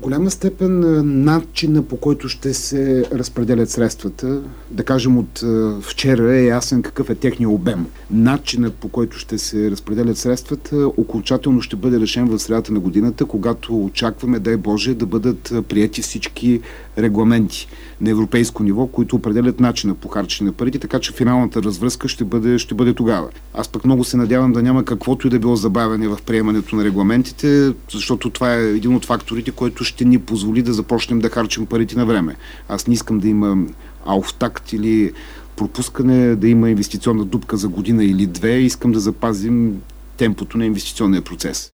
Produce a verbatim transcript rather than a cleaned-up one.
голяма степен начина, по който ще се разпределят средствата, да кажем от вчера е ясен какъв е техния обем. Начинът, по който ще се разпределят средствата, окончателно ще бъде решен в средата на годината, когато очакваме, дай Боже, да бъдат приети всички регламенти на европейско ниво, които определят начина по харчене на парите, така че финалната развръзка ще бъде, ще бъде тогава. Аз пък много се надявам да няма каквото и да било забавяне в приемането на регламентите, защото това е един от факторите, който ще ни позволи да започнем да харчим парите на време. Аз не искам да има ауфтакт или пропускане, да има инвестиционна дупка за година или две. Искам да запазим темпото на инвестиционния процес.